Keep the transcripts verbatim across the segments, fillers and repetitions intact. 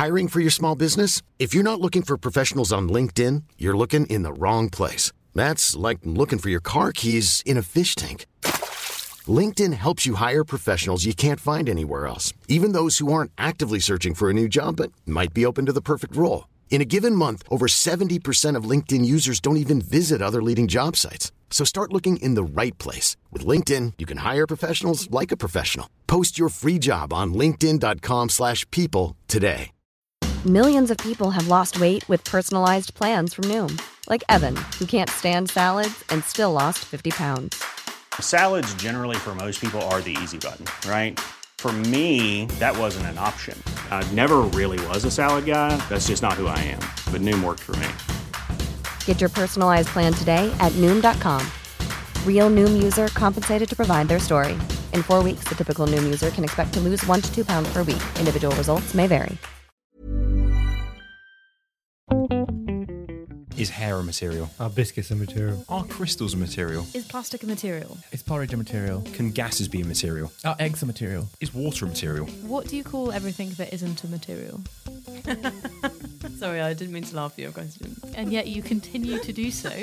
Hiring for your small business? If you're not looking for professionals on LinkedIn, you're looking in the wrong place. That's like looking for your car keys in a fish tank. LinkedIn helps you hire professionals you can't find anywhere else, even those who aren't actively searching for a new job but might be open to the perfect role. In a given month, over seventy percent of LinkedIn users don't even visit other leading job sites. So start looking in the right place. With LinkedIn, you can hire professionals like a professional. Post your free job on linkedin.com slash people today. Millions of people have lost weight with personalized plans from Noom. Like Evan, who can't stand salads and still lost fifty pounds. Salads generally for most people are the easy button, right? For me, that wasn't an option. I never really was a salad guy. That's just not who I am. But Noom worked for me. Get your personalized plan today at Noom dot com. Real Noom user compensated to provide their story. In four weeks, the typical Noom user can expect to lose one to two pounds per week. Individual results may vary. Is hair a material? Are biscuits a material? Are crystals a material? Is plastic a material? Is porridge a material? Can gases be a material? Are eggs a material? Is water a material? What do you call everything that isn't a material? Sorry, I didn't mean to laugh at your question. And yet you continue to do so.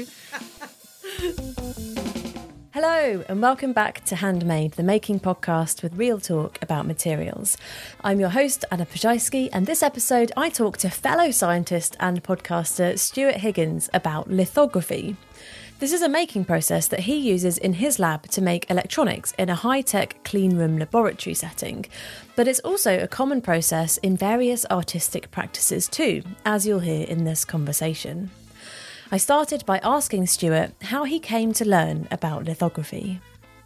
Hello and welcome back to Handmade, the making podcast with real talk about materials. I'm your host, Anna Pajajski, and this episode I talk to fellow scientist and podcaster Stuart Higgins about lithography. This is a making process that he uses in his lab to make electronics in a high-tech clean room laboratory setting. But it's also a common process in various artistic practices too, as you'll hear in this conversation. I started by asking Stuart how he came to learn about lithography.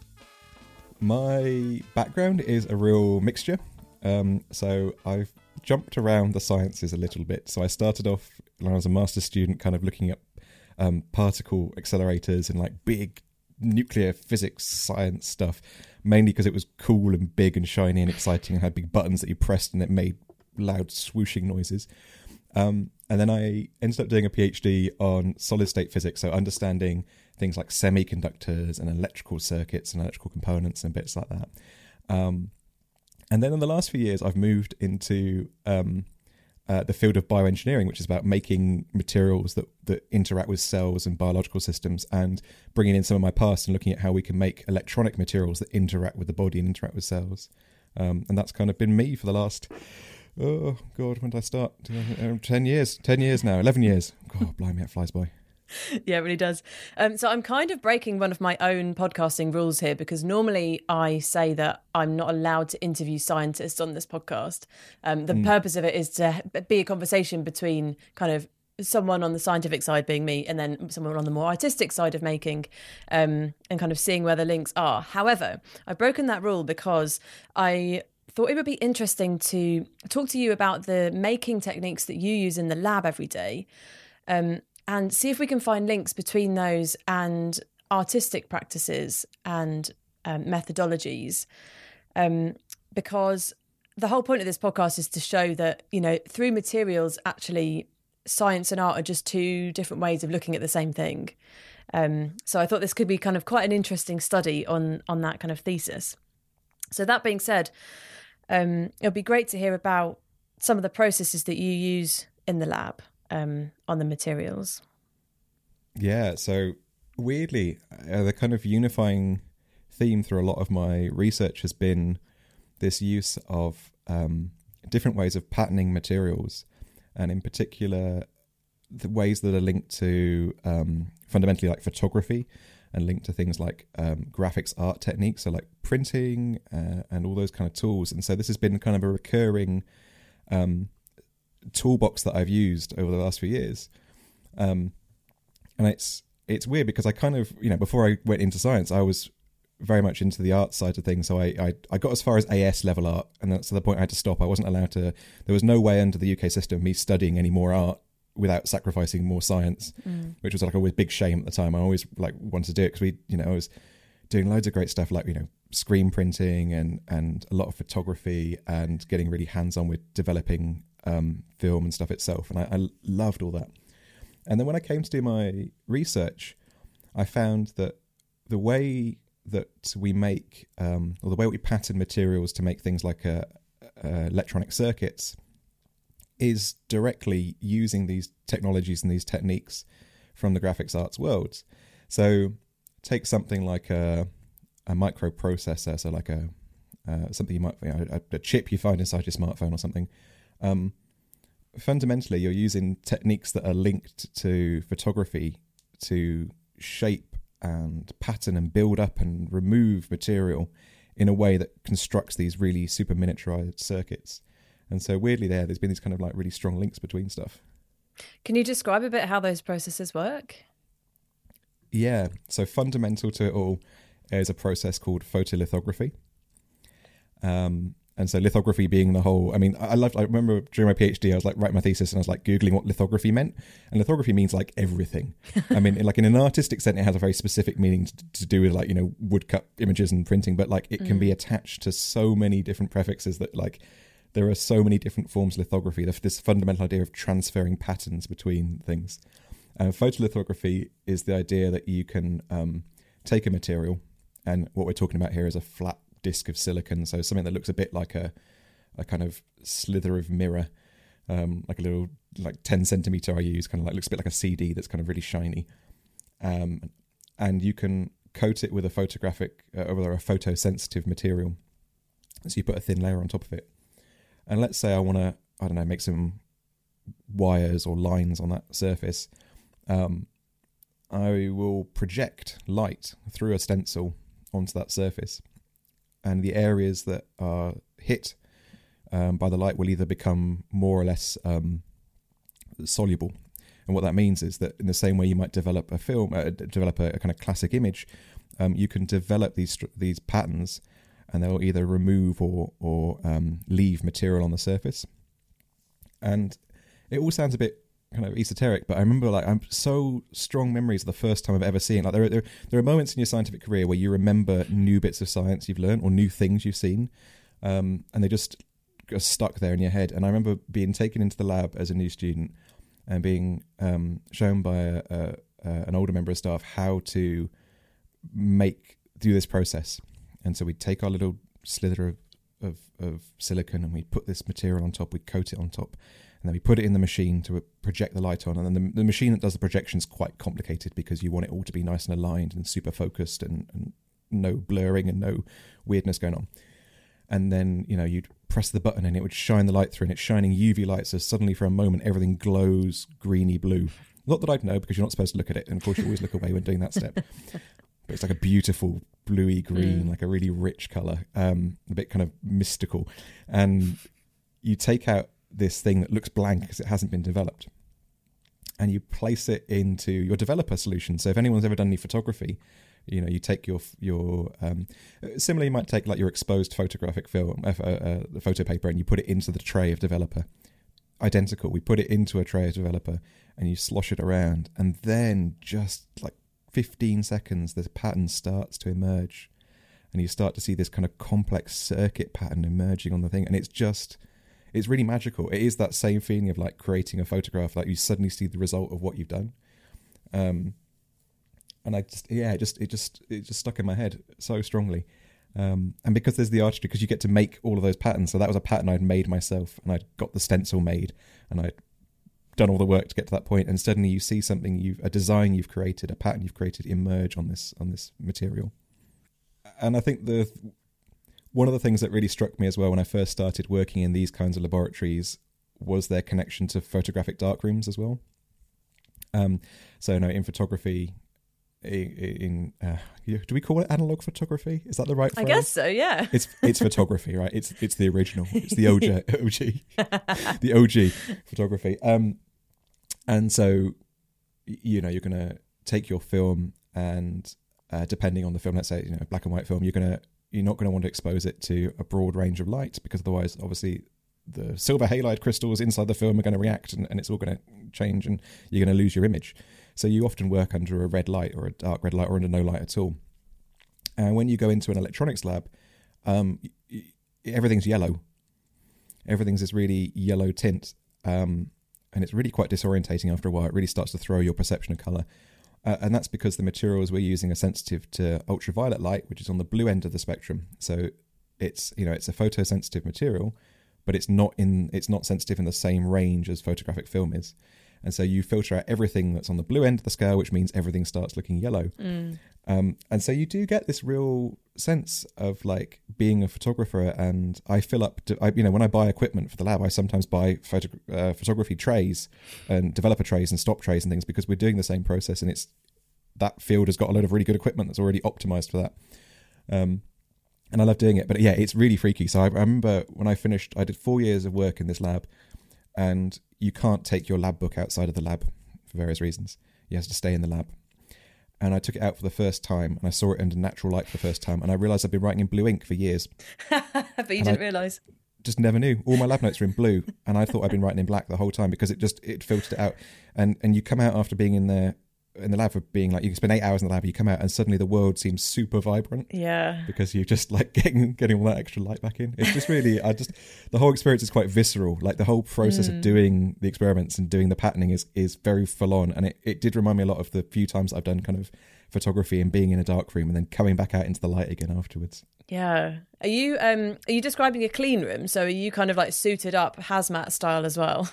My background is a real mixture. Um, so I've jumped around the sciences a little bit. So I started off when I was a master's student kind of looking at um, particle accelerators and like big nuclear physics science stuff, mainly because it was cool and big and shiny and exciting and had big buttons that you pressed and it made loud swooshing noises. Um, and then I ended up doing a PhD on solid state physics, so understanding things like semiconductors and electrical circuits and electrical components and bits like that. Um, and then in the last few years, I've moved into um, uh, the field of bioengineering, which is about making materials that, that interact with cells and biological systems, and bringing in some of my past and looking at how we can make electronic materials that interact with the body and interact with cells. Um, and that's kind of been me for the last... Oh, God, when did I start? ten years. ten years now. eleven years. God, blimey, it flies by. Yeah, it really does. Um, so I'm kind of breaking one of my own podcasting rules here, because normally I say that I'm not allowed to interview scientists on this podcast. Um, the mm. purpose of it is to be a conversation between kind of someone on the scientific side, being me, and then someone on the more artistic side of making, um, and kind of seeing where the links are. However, I've broken that rule because I... thought it would be interesting to talk to you about the making techniques that you use in the lab every day, um, and see if we can find links between those and artistic practices and um, methodologies. Um, because the whole point of this podcast is to show that, you know, through materials, actually, science and art are just two different ways of looking at the same thing. Um, so I thought this could be kind of quite an interesting study on on that kind of thesis. So that being said, um, it'll be great to hear about some of the processes that you use in the lab um, on the materials. Yeah, so weirdly, uh, the kind of unifying theme through a lot of my research has been this use of um, different ways of patterning materials, and in particular, the ways that are linked to um, fundamentally like photography, and linked to things like um, graphics art techniques, so like printing uh, and all those kind of tools. And so this has been kind of a recurring um, toolbox that I've used over the last few years. Um, and it's it's weird because I kind of, you know, before I went into science, I was very much into the art side of things. So I, I, I got as far as A S level art, and that's the point I had to stop. I wasn't allowed to, there was no way under the U K system me studying any more art without sacrificing more science, mm. which was like a big shame at the time. I always like wanted to do it because we, you know, I was doing loads of great stuff like, you know, screen printing and, and a lot of photography and getting really hands-on with developing um, film and stuff itself. And I, I loved all that. And then when I came to do my research, I found that the way that we make, um, or the way we pattern materials to make things like uh, uh, electronic circuits is directly using these technologies and these techniques from the graphics arts worlds. So take something like a, a microprocessor, so like a uh, something you might, you know, a, a chip you find inside your smartphone or something. Um, fundamentally, you're using techniques that are linked to photography to shape and pattern and build up and remove material in a way that constructs these really super miniaturized circuits. And so weirdly there, there's been these kind of like really strong links between stuff. Can you describe a bit how those processes work? Yeah, so fundamental to it all is a process called photolithography. Um, and so lithography being the whole, I mean, I loved, I remember during my PhD, I was like writing my thesis and I was like Googling what lithography meant. And lithography means like everything. I mean, like in an artistic sense, it has a very specific meaning to, to do with like, you know, woodcut images and printing, but like it mm. can be attached to so many different prefixes that like there are so many different forms of lithography. This fundamental idea of transferring patterns between things. Uh, photolithography is the idea that you can um, take a material, and what we're talking about here is a flat disc of silicon, so something that looks a bit like a a kind of slither of mirror, um, like a little like ten centimeter I use, kind of like looks a bit like a C D that's kind of really shiny, um, and you can coat it with a photographic uh, or a photosensitive material. So you put a thin layer on top of it, and let's say I want to I don't know make some wires or lines on that surface. Um, I will project light through a stencil onto that surface, and the areas that are hit um, by the light will either become more or less um, soluble. And what that means is that in the same way you might develop a film, uh, develop a, a kind of classic image, um, you can develop these these patterns, and they'll either remove or or um, leave material on the surface. And it all sounds a bit kind of esoteric, but I remember like I'm so strong memories of the first time I've ever seen. Like there are, there, there are moments in your scientific career where you remember new bits of science you've learned or new things you've seen, um, and they just are stuck there in your head. And I remember being taken into the lab as a new student and being um, shown by a, a, a, an older member of staff how to make do this process. And so we'd take our little slither of, of, of silicon and we'd put this material on top, we'd coat it on top, and then we put it in the machine to project the light on. And then the, the machine that does the projection is quite complicated because you want it all to be nice and aligned and super focused and, and no blurring and no weirdness going on. And then, you know, you'd press the button and it would shine the light through, and it's shining U V light. So suddenly for a moment, everything glows greeny blue. Not that I'd know, because you're not supposed to look at it. And of course you always look away when doing that step. But it's like a beautiful bluey green, mm. like a really rich colour, um, a bit kind of mystical. And you take out this thing that looks blank because it hasn't been developed, and you place it into your developer solution. So if anyone's ever done any photography, you know, you take your your um, similarly, you might take like your exposed photographic film, uh, uh, the photo paper, and you put it into the tray of developer. Identical. We put it into a tray of developer, and you slosh it around, and then just like fifteen seconds, the pattern starts to emerge, and you start to see this kind of complex circuit pattern emerging on the thing, and it's just. It's really magical. It is that same feeling of like creating a photograph, like you suddenly see the result of what you've done. Um, and I just, yeah, it just, it just, it just stuck in my head so strongly. Um, and because there's the artistry, because you get to make all of those patterns. So that was a pattern I'd made myself, and I'd got the stencil made, and I'd done all the work to get to that point. And suddenly you see something you've, a design you've created, a pattern you've created emerge on this, on this material. And I think the, one of the things that really struck me as well when I first started working in these kinds of laboratories was their connection to photographic darkrooms as well. Um, so, no, in photography, in, in uh, do we call it analog photography? Is that the right phrase? I guess so, yeah. It's it's photography, right? It's it's the original. It's the O G, O G the O G photography. Um, and so, you know, you're going to take your film, and uh, depending on the film, let's say, you know, black and white film, you're going to You're not going to want to expose it to a broad range of light, because otherwise, obviously, the silver halide crystals inside the film are going to react, and, and it's all going to change, and you're going to lose your image. So you often work under a red light or a dark red light or under no light at all. And when you go into an electronics lab, um, everything's yellow. Everything's this really yellow tint, um, and it's really quite disorientating after a while. It really starts to throw your perception of colour. Uh, and that's because the materials we're using are sensitive to ultraviolet light, which is on the blue end of the spectrum. So it's, you know, it's a photosensitive material, but it's not in it's not sensitive in the same range as photographic film is. And so you filter out everything that's on the blue end of the scale, which means everything starts looking yellow. Mm. Um, and so you do get this real sense of like being a photographer. And I fill up, I, you know, when I buy equipment for the lab, I sometimes buy photo, uh, photography trays and developer trays and stop trays and things, because we're doing the same process, and it's that field has got a lot of really good equipment that's already optimized for that. Um, and I love doing it. But yeah, it's really freaky. So I, I remember when I finished, I did four years of work in this lab, and you can't take your lab book outside of the lab for various reasons. You have to stay in the lab. And I took it out for the first time, and I saw it under natural light for the first time, and I realised I'd been writing in blue ink for years. But you and didn't I realise. Just never knew. All my lab notes are in blue, and I thought I'd been writing in black the whole time, because it just it filtered it out. And and you come out after being in there in the lab for being like, you can spend eight hours in the lab, you come out and suddenly the world seems super vibrant. Yeah. Because you're just like getting getting all that extra light back in. It's just really, I just, the whole experience is quite visceral. Like the whole process Mm. of doing the experiments and doing the patterning is is very full on. And it, it did remind me a lot of the few times I've done kind of photography and being in a dark room and then coming back out into the light again afterwards. Yeah. Are you um are you describing a clean room? So are you kind of like suited up hazmat style as well?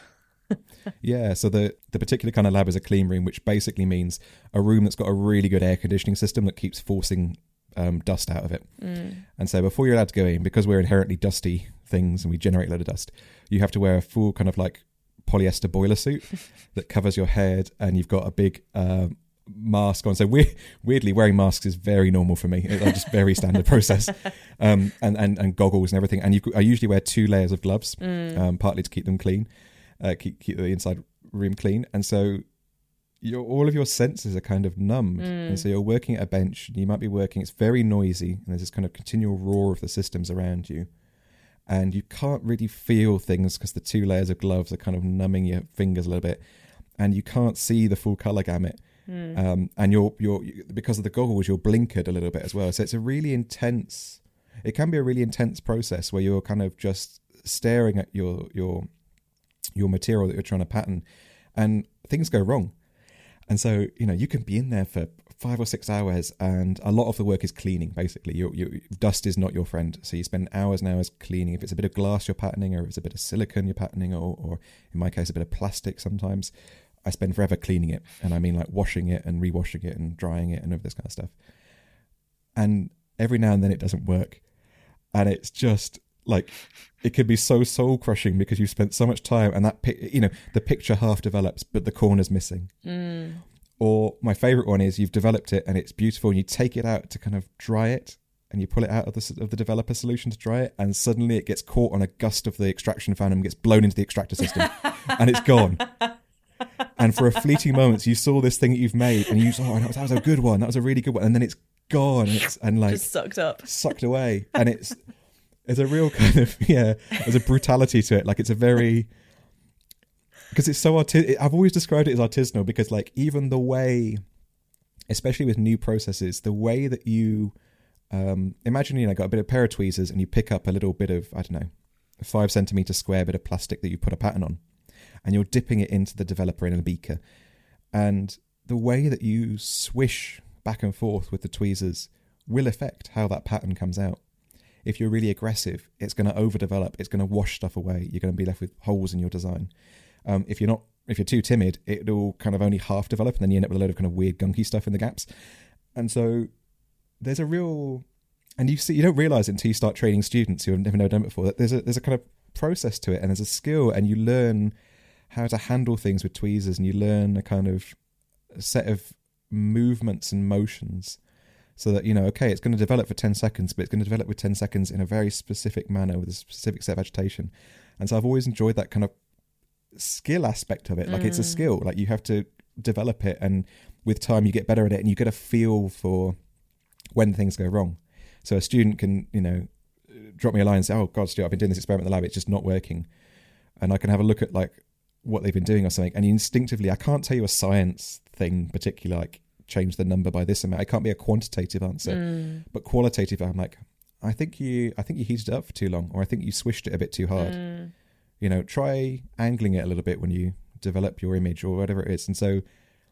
Yeah, so the the particular kind of lab is a clean room, which basically means a room that's got a really good air conditioning system that keeps forcing um, dust out of it. Mm. And so before you're allowed to go in, because we're inherently dusty things and we generate a load of dust, you have to wear a full kind of like polyester boiler suit that covers your head, and you've got a big um, mask on. So we- weirdly, wearing masks is very normal for me. It's just very standard process. Um, and, and, and goggles and everything. And you, I usually wear two layers of gloves, Mm. um, partly to keep them clean. Uh, keep keep the inside room clean, and so your all of your senses are kind of numbed, Mm. and so you're working at a bench. And you might be working. It's very noisy, and there's this kind of continual roar of the systems around you, and you can't really feel things because the two layers of gloves are kind of numbing your fingers a little bit, and you can't see the full color gamut. Mm. Um, and you're you're because of the goggles, you're blinkered a little bit as well. So it's a really intense. It can be a really intense process where you're kind of just staring at your your your material that you're trying to pattern, and things go wrong. And so, you know, you can be in there for five or six hours, and a lot of the work is cleaning. Basically, your your dust is not your friend. So you spend hours and hours cleaning. If it's a bit of glass you're patterning, or if it's a bit of silicone you're patterning, or, or in my case, a bit of plastic sometimes, I spend forever cleaning it. And I mean like washing it and rewashing it and drying it and all this kind of stuff. And every now and then it doesn't work. And it's just like, it could be so soul crushing because you've spent so much time, and that, pic- you know, the picture half develops, but the corner's missing. Mm. Or my favorite one is you've developed it and it's beautiful, and you take it out to kind of dry it, and you pull it out of the of the developer solution to dry it, and suddenly it gets caught on a gust of the extraction fan and gets blown into the extractor system, and it's gone. And for a fleeting moment, you saw this thing that you've made, and you saw, oh, that was, that was a good one, that was a really good one, and then it's gone, and, it's, and like Just sucked up. sucked away, and it's there's a real kind of yeah, there's a brutality to it. Like it's a very because it's so arti- I've always described it as artisanal, because like even the way, especially with new processes, the way that you um, imagine, you know, got a bit of pair of tweezers and you pick up a little bit of, I don't know, a five centimeter square bit of plastic that you put a pattern on, and you're dipping it into the developer in a beaker, and the way that you swish back and forth with the tweezers will affect how that pattern comes out. If you're really aggressive, it's going to overdevelop. It's going to wash stuff away. You're going to be left with holes in your design. Um, if you're not, if you're too timid, it'll kind of only half develop, and then you end up with a load of kind of weird gunky stuff in the gaps. And so there's a real, and you see, you don't realize it until you start training students who have never done it before, that there's a there's a kind of process to it, and there's a skill, and you learn how to handle things with tweezers, and you learn a kind of set of movements and motions. So that, you know, okay, it's going to develop for ten seconds, but it's going to develop with ten seconds in a very specific manner with a specific set of agitation. And so I've always enjoyed that kind of skill aspect of it. Like mm. it's a skill, like you have to develop it, and with time you get better at it, and you get a feel for when things go wrong. So a student can, you know, drop me a line and say, oh God, Stuart, I've been doing this experiment in the lab, it's just not working. And I can have a look at like what they've been doing or something. And instinctively, I can't tell you a science thing particular, like change the number by this amount. It can't be a quantitative answer, mm. but qualitative. I'm like, I think you, I think you heated it up for too long, or I think you swished it a bit too hard. Mm. You know, try angling it a little bit when you develop your image or whatever it is. And so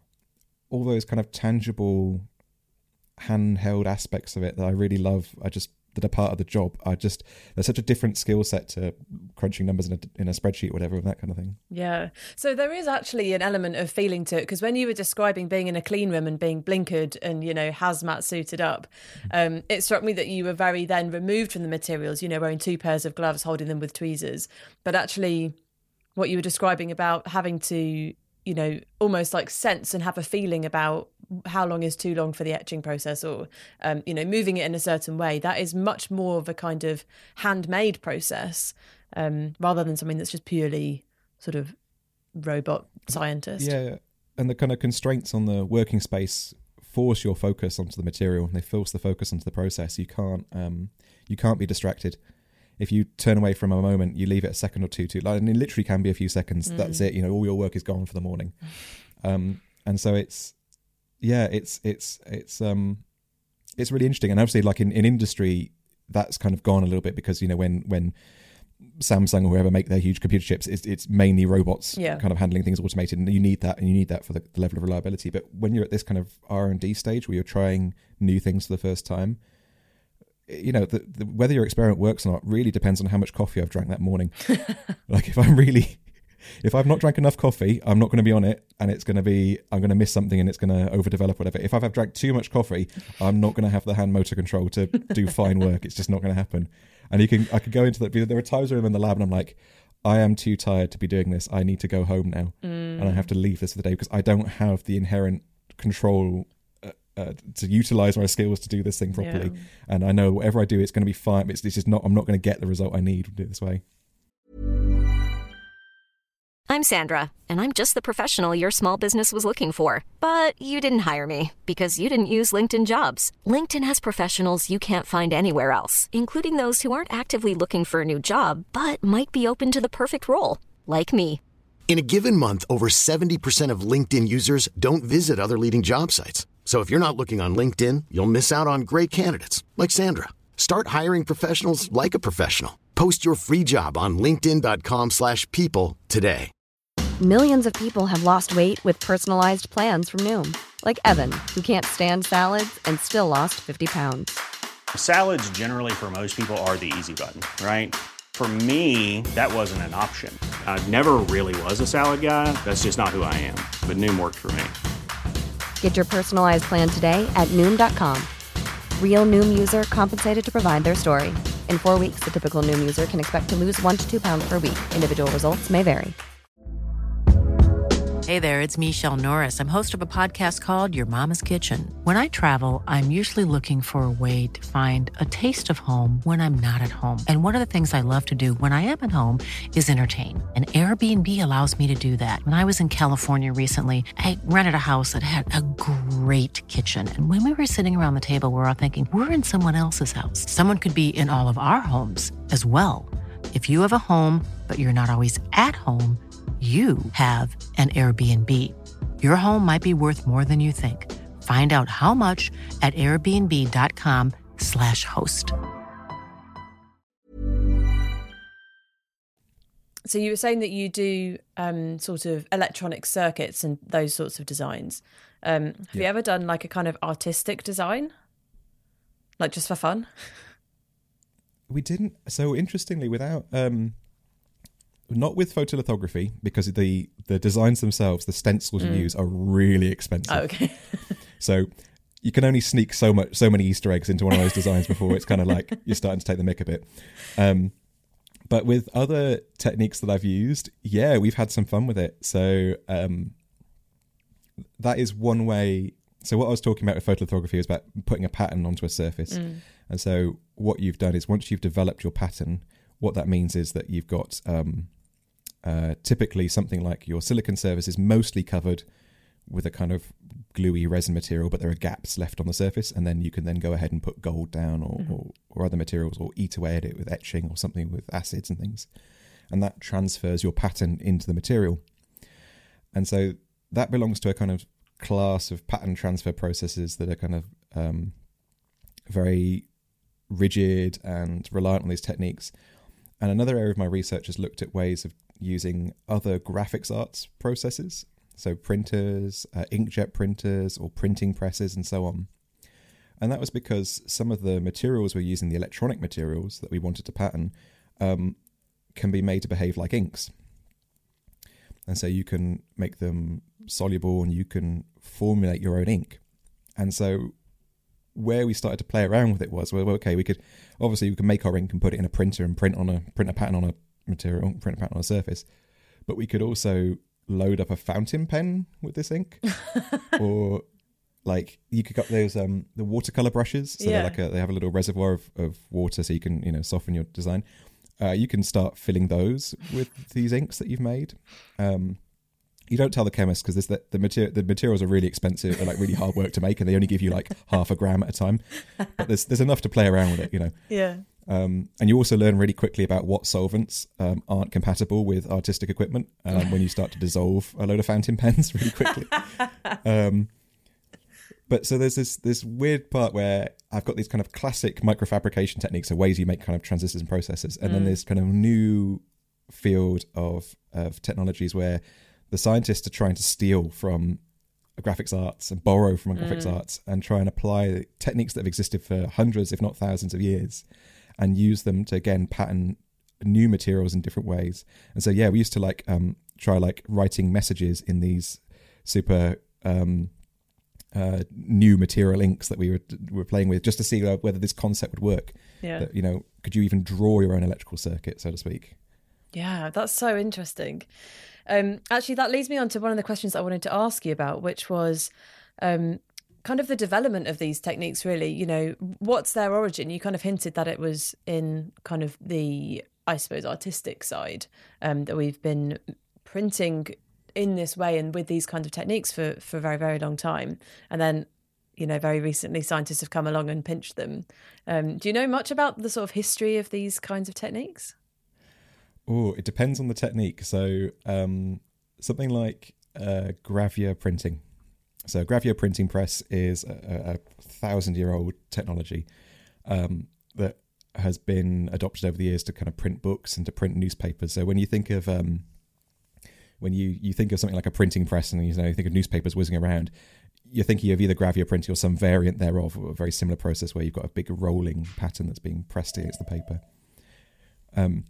all those kind of tangible handheld aspects of it that I really love, I just, that are part of the job are just, they're such a different skill set to crunching numbers in a, in a spreadsheet or whatever, and that kind of thing. Yeah. So there is actually an element of feeling to it, because when you were describing being in a clean room and being blinkered and, you know, hazmat suited up, um, it struck me that you were very then removed from the materials, you know, wearing two pairs of gloves, holding them with tweezers. But actually what you were describing about having to, you know, almost like sense and have a feeling about how long is too long for the etching process, or, um, you know, moving it in a certain way, that is much more of a kind of handmade process, um, rather than something that's just purely sort of robot scientist. Yeah, and the kind of constraints on the working space force your focus onto the material, and they force the focus onto the process. You can't, um, you can't be distracted. If you turn away from a moment, you leave it a second or two too, like, and it literally can be a few seconds. Mm. That's it. You know, all your work is gone for the morning. Um, and so it's, yeah, it's, it's, it's, um, it's really interesting. And obviously, like in, in industry, that's kind of gone a little bit, because, you know, when, when Samsung or whoever make their huge computer chips, it's, it's mainly robots yeah. kind of handling things automated. And you need that, and you need that for the, the level of reliability. But when you're at this kind of R and D stage where you're trying new things for the first time, you know, the, the, whether your experiment works or not really depends on how much coffee I've drank that morning. Like if I'm really, if I've not drank enough coffee, I'm not going to be on it, and it's going to be, I'm going to miss something and it's going to overdevelop, whatever. If I've drank too much coffee, I'm not going to have the hand motor control to do fine work. It's just not going to happen. And you can, I could go into that. There are times where I'm in the lab and I'm like, I am too tired to be doing this. I need to go home now. Mm. And I have to leave this for the day because I don't have the inherent control Uh, to utilize my skills to do this thing properly. Yeah. And I know whatever I do, it's going to be fine. It's, it's just not, I'm not going to get the result I need to do it this way. I'm Sandra, and I'm just the professional your small business was looking for. But you didn't hire me because you didn't use LinkedIn Jobs. LinkedIn has professionals you can't find anywhere else, including those who aren't actively looking for a new job, but might be open to the perfect role, like me. In a given month, over seventy percent of LinkedIn users don't visit other leading job sites. So if you're not looking on LinkedIn, you'll miss out on great candidates like Sandra. Start hiring professionals like a professional. Post your free job on linkedin.com slash people today. Millions of people have lost weight with personalized plans from Noom. Like Evan, who can't stand salads and still lost fifty pounds. Salads generally for most people are the easy button, right? For me, that wasn't an option. I never really was a salad guy. That's just not who I am. But Noom worked for me. Get your personalized plan today at Noom dot com. Real Noom user compensated to provide their story. In four weeks, the typical Noom user can expect to lose one to two pounds per week. Individual results may vary. Hey there, it's Michelle Norris. I'm host of a podcast called Your Mama's Kitchen. When I travel, I'm usually looking for a way to find a taste of home when I'm not at home. And one of the things I love to do when I am at home is entertain. And Airbnb allows me to do that. When I was in California recently, I rented a house that had a great kitchen. And when we were sitting around the table, we were all thinking, we're in someone else's house. Someone could be in all of our homes as well. If you have a home, but you're not always at home, you have an Airbnb. Your home might be worth more than you think. Find out how much at airbnb.com slash host. So you were saying that you do um, sort of electronic circuits and those sorts of designs. Um, have yeah. you ever done like a kind of artistic design? Like just for fun? We didn't. So interestingly, without... Um... Not with photolithography, because the, the designs themselves, the stencils mm. you use are really expensive. Oh, okay. So you can only sneak so much, so many Easter eggs into one of those designs before it's kind of like you're starting to take the mick a bit. Um, but with other techniques that I've used, yeah, we've had some fun with it. So um, that is one way. So what I was talking about with photolithography is about putting a pattern onto a surface. Mm. And so what you've done is once you've developed your pattern, what that means is that you've got... Um, Uh, typically something like your silicon surface is mostly covered with a kind of gluey resin material, but there are gaps left on the surface, and then you can then go ahead and put gold down or, mm-hmm. or, or other materials, or eat away at it with etching or something with acids and things. And that transfers your pattern into the material. And so that belongs to a kind of class of pattern transfer processes that are kind of um, very rigid and reliant on these techniques. And another area of my research has looked at ways of using other graphics arts processes, so printers, uh, inkjet printers, or printing presses, and so on. And that was because some of the materials we're using, the electronic materials that we wanted to pattern, um, can be made to behave like inks. And so you can make them soluble and you can formulate your own ink. And so where we started to play around with it was, well, okay, we could, obviously we can make our ink and put it in a printer and print on a, print a pattern on a material, print a pattern on a surface. But we could also load up a fountain pen with this ink. Or like you could get those, um, the watercolor brushes. So yeah. they're like a, they have a little reservoir of, of water so you can, you know, soften your design. Uh, you can start filling those with these inks that you've made. Um, You don't tell the chemist because the, the, material, the materials are really expensive and like really hard work to make, and they only give you like half a gram at a time. But there's there's enough to play around with it, you know. Yeah. Um, and you also learn really quickly about what solvents um, aren't compatible with artistic equipment um, when you start to dissolve a load of fountain pens really quickly. um, but so there's this this weird part where I've got these kind of classic microfabrication techniques, so ways you make kind of transistors and processors, and mm. then there's kind of new field of of technologies where the scientists are trying to steal from graphics arts and borrow from graphics mm. arts and try and apply techniques that have existed for hundreds, if not thousands of years, and use them to, again, pattern new materials in different ways. And so, yeah, we used to like um, try like writing messages in these super um, uh, new material inks that we were, were playing with just to see uh, whether this concept would work. Yeah. That, you know, could you even draw your own electrical circuit, so to speak? Yeah, that's so interesting. Um, actually, that leads me on to one of the questions I wanted to ask you about, which was um, kind of the development of these techniques, really. You know, what's their origin? You kind of hinted that it was in kind of the, I suppose, artistic side, um, that we've been printing in this way and with these kinds of techniques for, for a very, very long time. And then, you know, very recently scientists have come along and pinched them. Um, do you know much about the sort of history of these kinds of techniques? Oh, it depends on the technique. So um, something like uh, gravure printing. So gravure printing press is a, a thousand-year-old technology um, that has been adopted over the years to kind of print books and to print newspapers. So when you think of um, when you, you think of something like a printing press and you know you think of newspapers whizzing around, you're thinking of either gravure printing or some variant thereof, or a very similar process where you've got a big rolling pattern that's being pressed against the paper. Um,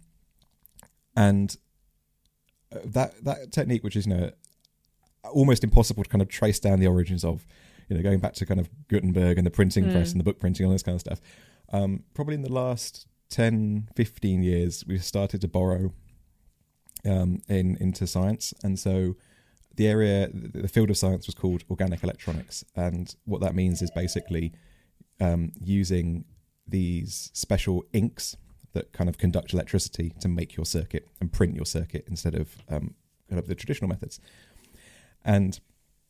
And that that technique, which is, you know, almost impossible to kind of trace down the origins of, you know, going back to kind of Gutenberg and the printing mm. press and the book printing, all this kind of stuff. Um, probably in the last ten, fifteen years, we've started to borrow um, in into science. And so the area, the field of science was called organic electronics. And what that means is basically um, using these special inks that kind of conduct electricity to make your circuit and print your circuit instead of um, kind of the traditional methods. And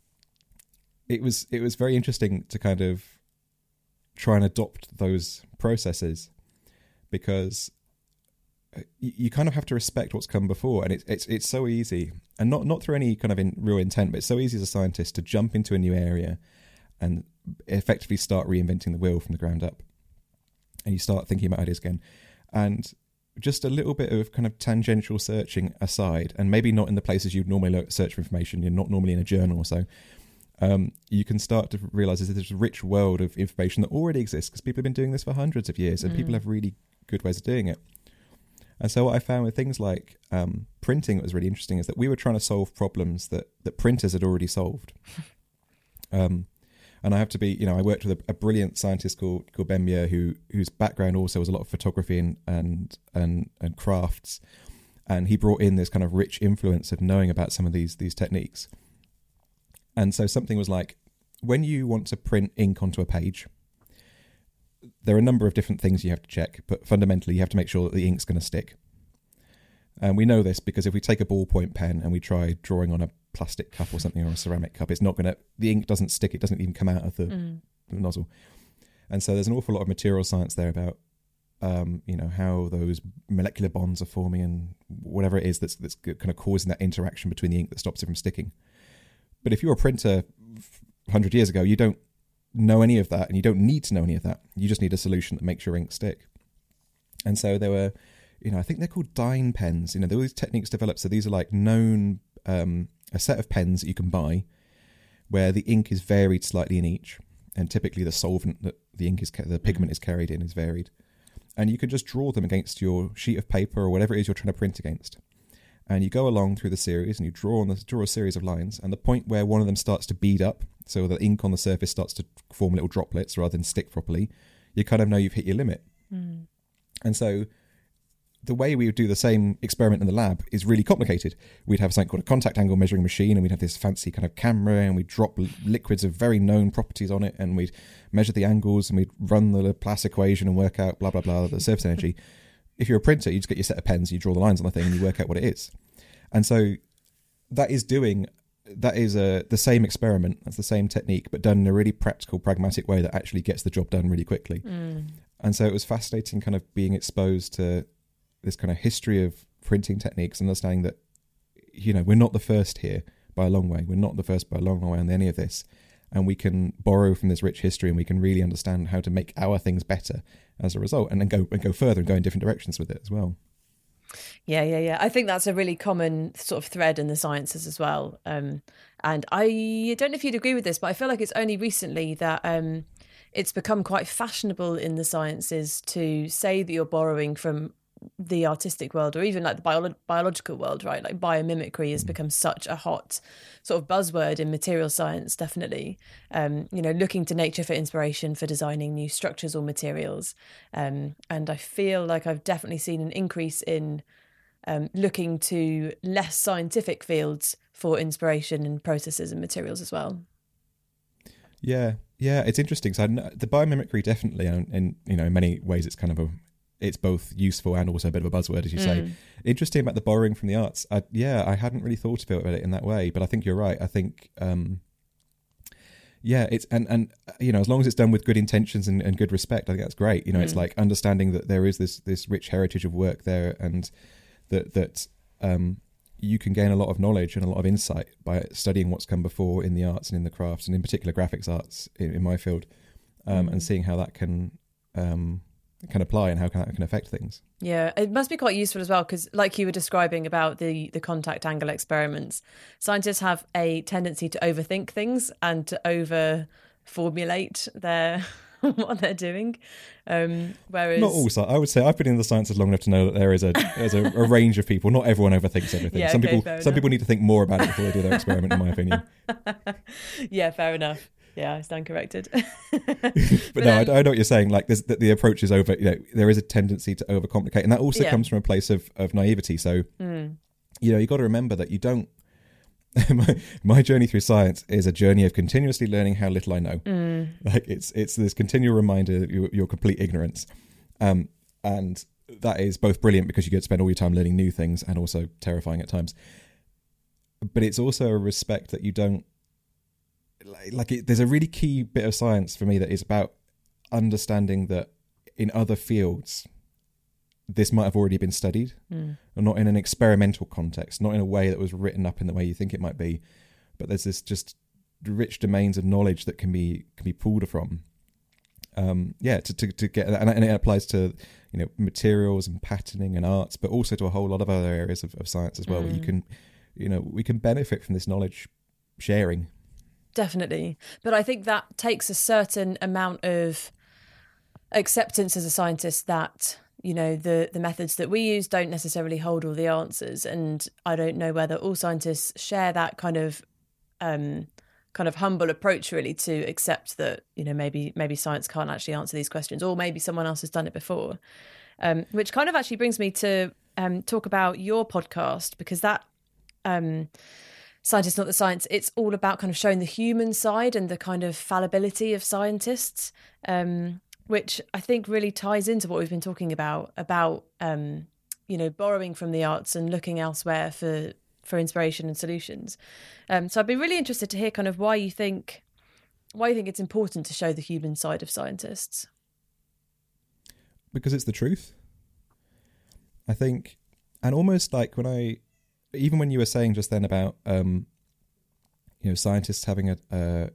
it was it was very interesting to kind of try and adopt those processes, because you, you kind of have to respect what's come before, and it's it's it's so easy, and not not through any kind of in, real intent, but it's so easy as a scientist to jump into a new area and effectively start reinventing the wheel from the ground up, and you start thinking about ideas again. And just a little bit of kind of tangential searching aside, and maybe not in the places you'd normally look, search for information, you're not normally in a journal or so, um, you can start to realise there's this rich world of information that already exists, because people have been doing this for hundreds of years, and mm. people have really good ways of doing it. And so what I found with things like um, printing that was really interesting is that we were trying to solve problems that, that printers had already solved. Um And I have to be, you know, I worked with a, a brilliant scientist called, called Ben Muir, who whose background also was a lot of photography and, and and and crafts, and he brought in this kind of rich influence of knowing about some of these these techniques. And so something was like, when you want to print ink onto a page, there are a number of different things you have to check, but fundamentally you have to make sure that the ink's going to stick. And we know this because if we take a ballpoint pen and we try drawing on a plastic cup or something, or a ceramic cup, it's not going to, the ink doesn't stick, it doesn't even come out of the, mm. the nozzle. And so there's an awful lot of material science there about, um, you know, how those molecular bonds are forming and whatever it is that's, that's kind of causing that interaction between the ink that stops it from sticking. But if you're a printer one hundred years ago, you don't know any of that, and you don't need to know any of that. You just need a solution that makes your ink stick. And so there were, you know, I think they're called Dyn pens. You know, there were these techniques developed. So these are like known, um, a set of pens that you can buy where the ink is varied slightly in each. and typically the solvent that the ink is, the pigment is carried in is varied. And you can just draw them against your sheet of paper or whatever it is you're trying to print against. And you go along through the series and you draw on the, draw a series of lines, and the point where one of them starts to bead up, so the ink on the surface starts to form little droplets rather than stick properly, you kind of know you've hit your limit. Mm. And so the way we would do the same experiment in the lab is really complicated. We'd have something called a contact angle measuring machine, and we'd have this fancy kind of camera, and we'd drop liquids of very known properties on it, and we'd measure the angles, and we'd run the Laplace equation and work out blah, blah, blah, the surface energy. If you're a printer, you just get your set of pens, you draw the lines on the thing, and you work out what it is. And so that is doing, that is a, the same experiment, that's the same technique, but done in a really practical, pragmatic way that actually gets the job done really quickly. Mm. And so it was fascinating kind of being exposed to this kind of history of printing techniques, understanding that, you know, we're not the first here by a long way. We're not the first by a long way on any of this. And we can borrow from this rich history, and we can really understand how to make our things better as a result, and then go and go further and go in different directions with it as well. Yeah, yeah, yeah. I think that's a really common sort of thread in the sciences as well. Um, and I don't know if you'd agree with this, but I feel like it's only recently that um, it's become quite fashionable in the sciences to say that you're borrowing from the artistic world, or even like the bio- biological world, right? Like biomimicry has become such a hot sort of buzzword in material science, definitely. Um, you know, looking to nature for inspiration for designing new structures or materials. Um, and I feel like I've definitely seen an increase in um, looking to less scientific fields for inspiration and processes and materials as well. Yeah, yeah, it's interesting. So I know, the biomimicry definitely, and in you know, in many ways, it's kind of a it's both useful and also a bit of a buzzword, as you mm. say. Interesting about the borrowing from the arts. I, yeah, I hadn't really thought about it in that way, but I think you're right. I think, um, yeah, it's, and, and, you know, as long as it's done with good intentions and, and good respect, I think that's great. You know, mm. it's like understanding that there is this, this rich heritage of work there, and that, that, um, you can gain a lot of knowledge and a lot of insight by studying what's come before in the arts and in the crafts, and in particular graphics arts in, in my field, um, mm. and seeing how that can, um, can apply and how can that can affect things. Yeah, it must be quite useful as well, because like you were describing about the the contact angle experiments, scientists have a tendency to overthink things and to over formulate their what they're doing. Um, whereas not all, I would say I've been in the sciences long enough to know that there is a there's a, a range of people. Not everyone overthinks everything. Yeah, some okay, people some enough. people need to think more about it before they do their experiment, in my opinion. Yeah, fair enough. Yeah, I stand corrected. but, but no, um, I, I know what you're saying. Like, there's, the, the approach is over. You know, there is a tendency to overcomplicate, and that also yeah. comes from a place of, of naivety. So, mm. you know, you got to remember that you don't. my, my journey through science is a journey of continuously learning how little I know. Mm. Like, it's it's this continual reminder of your, your complete ignorance, um, and that is both brilliant because you get to spend all your time learning new things, and also terrifying at times. But it's also a respect that you don't. Like it, there's a really key bit of science for me that is about understanding that in other fields this might have already been studied, mm. and not in an experimental context, not in a way that was written up in the way you think it might be, but there's this just rich domains of knowledge that can be can be pulled from. Um, yeah, to, to to get and, and it applies to you know materials and patterning and arts, but also to a whole lot of other areas of, of science as well, mm. where you can you know we can benefit from this knowledge sharing. Definitely. But I think that takes a certain amount of acceptance as a scientist that, you know, the, the methods that we use don't necessarily hold all the answers. And I don't know whether all scientists share that kind of um, kind of humble approach, really, to accept that, you know, maybe maybe science can't actually answer these questions, or maybe someone else has done it before. Um, which kind of actually brings me to um, talk about your podcast, because that... Um, Scientists, Not the Science, it's all about kind of showing the human side and the kind of fallibility of scientists, um, which I think really ties into what we've been talking about, about, um, you know, borrowing from the arts and looking elsewhere for, for inspiration and solutions. Um, so I'd be really interested to hear kind of why you think, why you think it's important to show the human side of scientists. Because it's the truth. I think, and almost like when I, even when you were saying just then about, um, you know, scientists having a, a,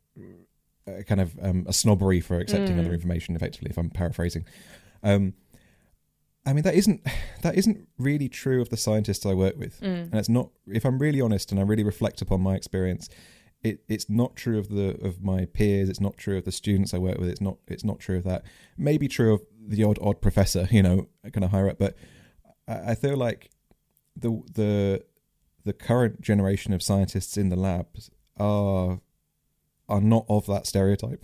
a kind of um, a snobbery for accepting mm. other information, effectively, if I'm paraphrasing, um, I mean that isn't that isn't really true of the scientists I work with, mm. and it's not. If I'm really honest and I really reflect upon my experience, it, it's not true of the of my peers. It's not true of the students I work with. It's not it's not true of that. Maybe true of the odd odd professor, you know, kind of higher up. But I, I feel like the the the current generation of scientists in the labs are are not of that stereotype.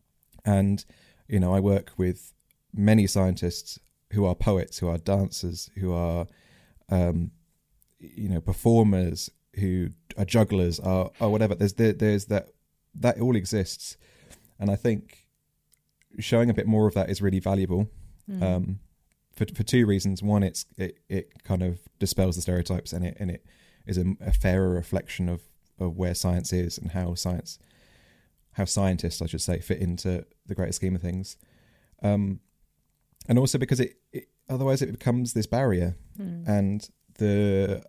And you know, I work with many scientists who are poets, who are dancers, who are um, you know performers, who are jugglers, are or whatever. There's there, there's that that all exists, and I think showing a bit more of that is really valuable. Mm. Um, for for two reasons. One, it's it, it kind of dispels the stereotypes, and it and it is a, a fairer reflection of, of where science is and how science how scientists, I should say, fit into the greater scheme of things. Um, and also because it, it otherwise it becomes this barrier, mm. and the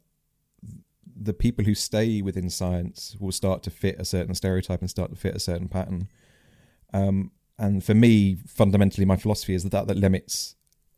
the people who stay within science will start to fit a certain stereotype and start to fit a certain pattern. Um, and for me, fundamentally, my philosophy is that that, that limits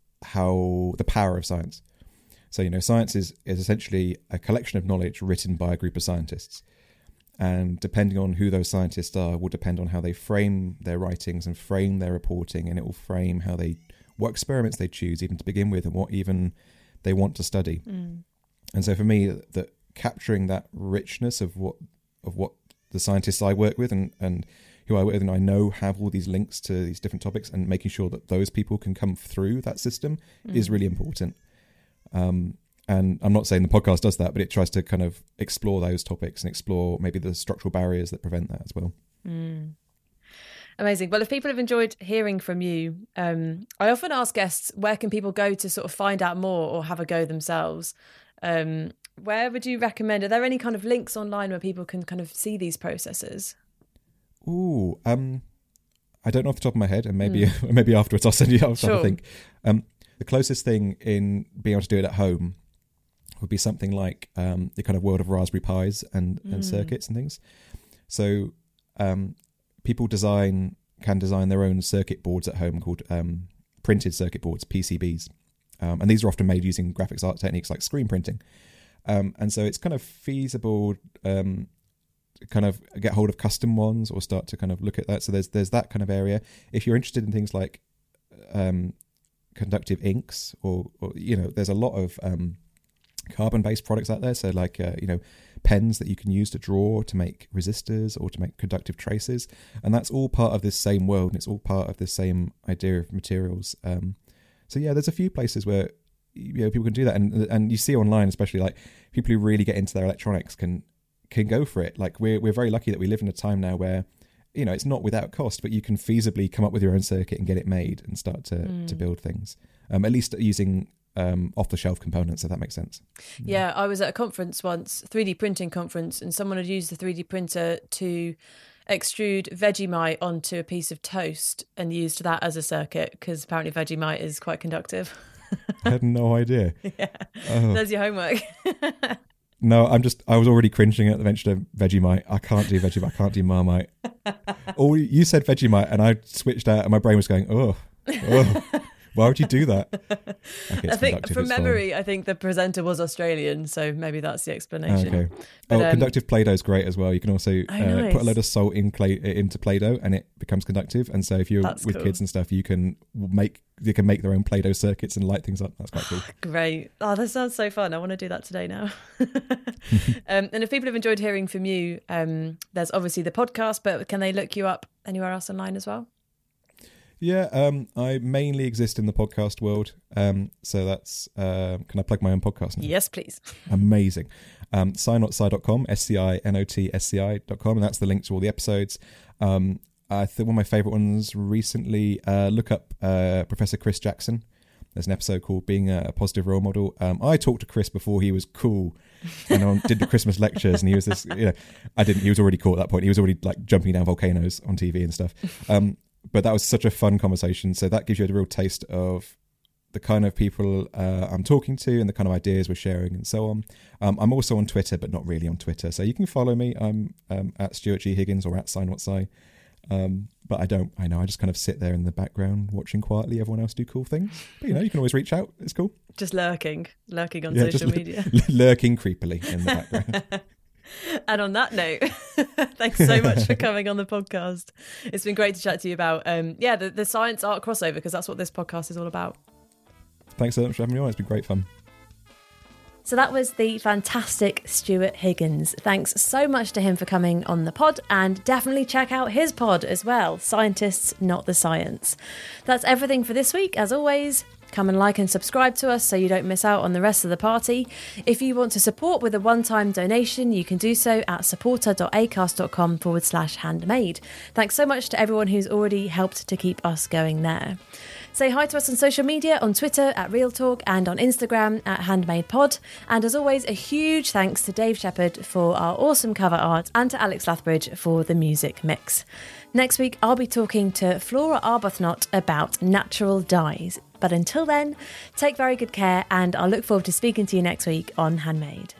how the power of science. So, you know, science is, is essentially a collection of knowledge written by a group of scientists. And depending on who those scientists are will depend on how they frame their writings and frame their reporting, and it will frame how they, what experiments they choose even to begin with, and what even they want to study. Mm. And so for me, that capturing that richness of what of what the scientists I work with and, and who I work with and I know have all these links to these different topics, and making sure that those people can come through that system mm. is really important. Um, and I'm not saying the podcast does that, but it tries to kind of explore those topics and explore maybe the structural barriers that prevent that as well. Mm. Amazing. Well, if people have enjoyed hearing from you, um, I often ask guests, where can people go to sort of find out more or have a go themselves? Um, where would you recommend? Are there any kind of links online where people can kind of see these processes? Ooh, um, I don't know off the top of my head, and maybe mm. maybe afterwards I'll send you. I'll sure. think. Um, the closest thing in being able to do it at home would be something like um, the kind of world of Raspberry Pis and, mm. and circuits and things. So um, people design can design their own circuit boards at home called um, printed circuit boards, P C Bs. Um, and these are often made using graphics art techniques like screen printing. Um, and so it's kind of feasible um, to kind of get hold of custom ones or start to kind of look at that. So there's there's that kind of area. If you're interested in things like um, conductive inks or, or, you know, there's a lot of um, carbon-based products out there. So like, uh, you know, pens that you can use to draw, to make resistors or to make conductive traces. And that's all part of this same world, and it's all part of this same idea of materials. Um So yeah, there's a few places where you know people can do that, and and you see online, especially like people who really get into their electronics can can go for it. Like we're we're very lucky that we live in a time now where you know it's not without cost, but you can feasibly come up with your own circuit and get it made and start to mm. to build things. Um, at least using um, off the shelf components, if that makes sense. Yeah, I was at a conference once, three D printing conference, and someone had used the three D printer to extrude Vegemite onto a piece of toast and used that as a circuit because apparently Vegemite is quite conductive. I had no idea. Yeah, oh. There's your homework. No, I'm just, I was already cringing at the mention of Vegemite. I can't do Vegemite, I can't do Marmite. Oh, you said Vegemite and I switched out and my brain was going, oh, oh. Why would you do that? Okay, I think from memory, fine. I think the presenter was Australian, so maybe that's the explanation. Okay. But, oh, um, conductive Play-Doh is great as well. You can also oh, uh, nice. put a load of salt in clay, into Play-Doh, and it becomes conductive. And so if you're that's with cool. kids and stuff, you can make you can make their own Play-Doh circuits and light things up. That's quite cool. Great. Oh, that sounds so fun. I want to do that today now. um, and if people have enjoyed hearing from you, um, there's obviously the podcast, but can they look you up anywhere else online as well? Yeah, um, I mainly exist in the podcast world. Um, so that's, uh, can I plug my own podcast now? Yes, please. Amazing. Um, scinotci dot com, S C I N O T S C I dot com, and that's the link to all the episodes. Um, I think one of my favourite ones recently, uh, look up uh, Professor Chris Jackson. There's an episode called Being a Positive Role Model. Um, I talked to Chris before he was cool and I did the Christmas lectures, and he was this, you know, I didn't, he was already cool at that point. He was already like jumping down volcanoes on T V and stuff. Um, But that was such a fun conversation. So that gives you a real taste of the kind of people uh, I'm talking to and the kind of ideas we're sharing and so on. Um, I'm also on Twitter, but not really on Twitter. So you can follow me. I'm um, at Stuart G. Higgins or at Scinotci. Um, but I don't, I know, I just kind of sit there in the background watching quietly everyone else do cool things. But, you know, you can always reach out. It's cool. Just lurking, lurking on yeah, social just media. L- lurking creepily in the background. And on that note, thanks so much for coming on the podcast. It's been great to chat to you about, um, yeah, the, the science art crossover, because that's what this podcast is all about. Thanks so much for having me on. It's been great fun. So that was the fantastic Stuart Higgins. Thanks so much to him for coming on the pod, and definitely check out his pod as well, Scientists Not the Science. That's everything for this week. As always, come and like and subscribe to us so you don't miss out on the rest of the party. If you want to support with a one-time donation, you can do so at supporter.acast.com forward slash handmade. Thanks so much to everyone who's already helped to keep us going there. Say hi to us on social media, on Twitter at Real Talk and on Instagram at HandmadePod. And as always, a huge thanks to Dave Shepherd for our awesome cover art and to Alex Lathbridge for the music mix. Next week, I'll be talking to Flora Arbuthnot about natural dyes. But until then, take very good care, and I'll look forward to speaking to you next week on Handmade.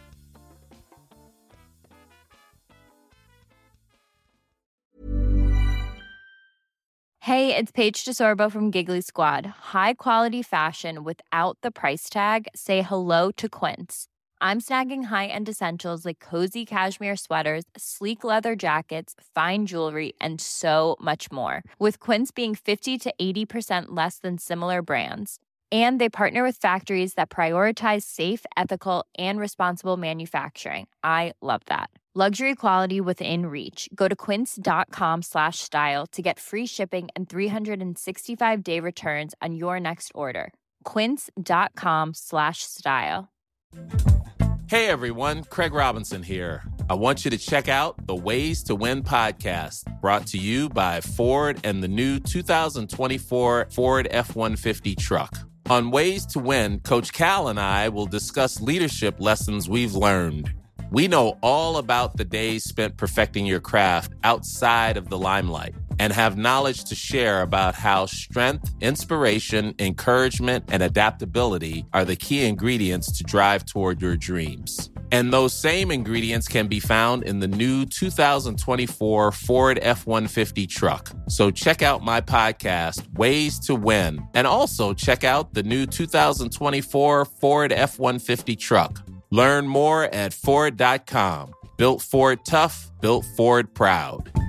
Hey, it's Paige DeSorbo from Giggly Squad. High quality fashion without the price tag. Say hello to Quince. I'm snagging high-end essentials like cozy cashmere sweaters, sleek leather jackets, fine jewelry, and so much more. With Quince being fifty to eighty percent less than similar brands. And they partner with factories that prioritize safe, ethical, and responsible manufacturing. I love that. Luxury quality within reach. Go to quince.com slash style to get free shipping and three sixty-five day returns on your next order. Quince.com slash style. Hey everyone, Craig Robinson here. I want you to check out the Ways to Win podcast, brought to you by Ford and the new two thousand twenty-four Ford F one fifty truck. On Ways to Win, Coach Cal and I will discuss leadership lessons we've learned. We know all about the days spent perfecting your craft outside of the limelight and have knowledge to share about how strength, inspiration, encouragement, and adaptability are the key ingredients to drive toward your dreams. And those same ingredients can be found in the new two thousand twenty-four Ford F one fifty truck. So check out my podcast, Ways to Win, and also check out the new two thousand twenty-four Ford F one fifty truck. Learn more at Ford dot com. Built Ford tough, built Ford proud.